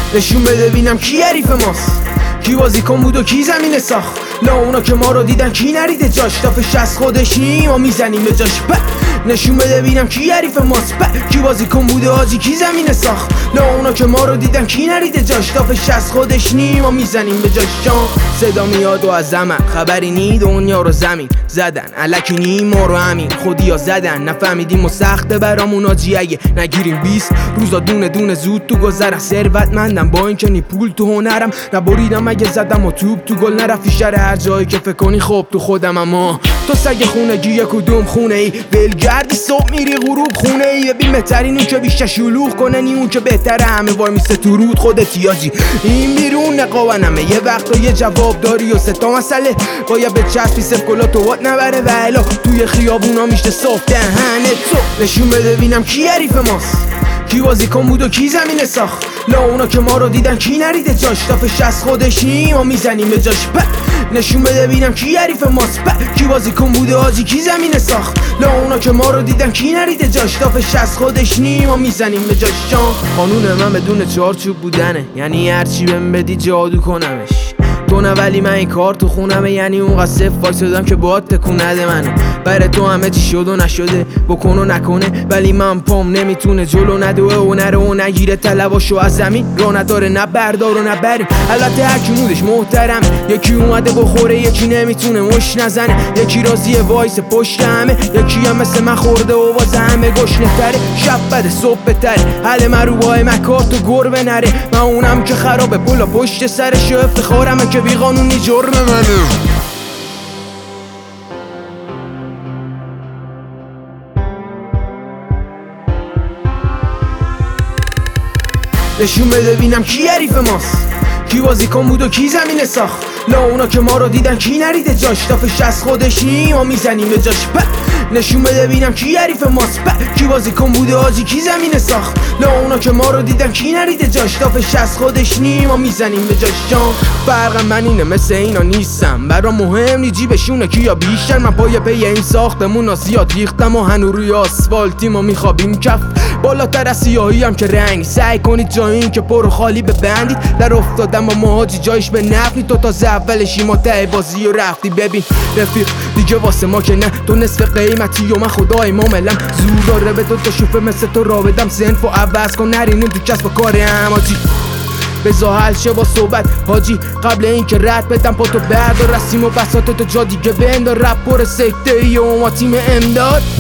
نشون بده بینم کی حریف ماست، کی بازیکن بود و کی زمین ساخت. لا اونا که ما رو دیدن کی نریده جاش، تا فش از خودش نیم و میزنیم به جاش. نشون بده بینم کی حریف ماست، کی بازیکن بوده حاجی کی زمین ساخت. لا اونا که ما رو دیدن کی نریده جاش، تا فش از خودش نیم و میزنیم به جاش. صدا میاد و از زمن خبری نی، دنیا رو زمین زدن الکی نیم ما رو همین خودیا زدن. نفهمیدیم و سخته برامون حاجی اگه نگیریم 20 روزا دونه دونه زود تو گذرم. ثروتمندم با اینکه نی پول تو هنرم، نبریدم اگه زدم و توپ تو گل نرفتی شهر هر جایی که فکر کنی خب تو خودم. اما تو سگ خونگی کدوم خونه ای، ولگردی صبح میری غروب خونه ای. ببین بهترین اون که بیشتر شلوغ کنه نی اون که بهتره همه وای میسته تو رود خودت یاجی. این بیرون نقاونمه یه وقت و یه جواب داری و ستا مسئله باید به چسبی سف کلا تو وات نبره و الا توی خیابونا میشته صاف دهنه تو. نشون بده بینم کی حریف ماست، کی بازیکن بود و کی زمین ساخت. لا اونا که ما رو دیدن کی نریده جاش، تا فش از خودش نیم و میزنیم به جاش. نشون بده بینم کی حریف ماست، کی بازیکن بوده حاجی کی زمین ساخت. لا اونا که ما رو دیدن کی نریده جاش، تا فش از خودش نیم و میزنیم به جاش. قانون من بدون چارچوب بودنه، یعنی هرچی بهم بدی جادو کنمش. تو نه ولی من این کار تو خونمه، یعنی اونقدر صف وایسادم که باهات تکون نده منو. برای تو همه چی شد و نشده، بکن و نکنه ولی من پام نمیتونه جلو ندوه و نره و نگیره طلباشو از زمین. راه نداره نه بردار و نه بریم، البته هرکی مودش محترم. یکی اومده بخوره یکی نمیتونه مش نزنه، یکی راضیه وایس پشت همه، یکی هم مثل من خورده و واسه همه گشنه تره. شب بده صبح بهتره، حل مروبای مکار تو گربه نره. من اونم که خرابه پلا پشت سرش و افتخارمه که بی قانونی جرم منه. نشون بده بینم کی حریف ماست، کی بازیکن بود و کی زمین ساخت. لا اونا که ما رو دیدن کی نریده جاش، تا فش از خودش نیم و میزنیم به جاش. نشون بده بینم کی حریف ماست، کی بازیکن بوده حاجی کی زمین ساخت. لا اونا که ما رو دیدن کی نریده جاش، تا فش از خودش نیم و میزنیم به جاش. فرقم من اینه مثل اینا نیستم، برام مهم نی جیبشونه کیا بیشتر. من پای پی این ساختمونا زیاد ریختم و هنو روی آسفالتیم و میخوابیم کف بالاتر از سیاهی هم که رنگ. سعی کنید جایی که پر خالی ببندید، در افتادم با مهاجی جایش به نفنی. تو تازه اولشی ما ته بازی و رفتی. ببین رفیق دیگه واسه ما که نه، تو نصف قیمتی و من خدای ماملم. زور داره به تو شوفه مثل تو را بدم، سنف و عوض کن نرینیم تو کسب و کار هماجی. بزا حل شه با صحبت حاجی قبل این که رد بدم پا تو بردار رسیم و بساط تو جا دیگه بندار. رپ پر سکته ای و ما تیم امداد.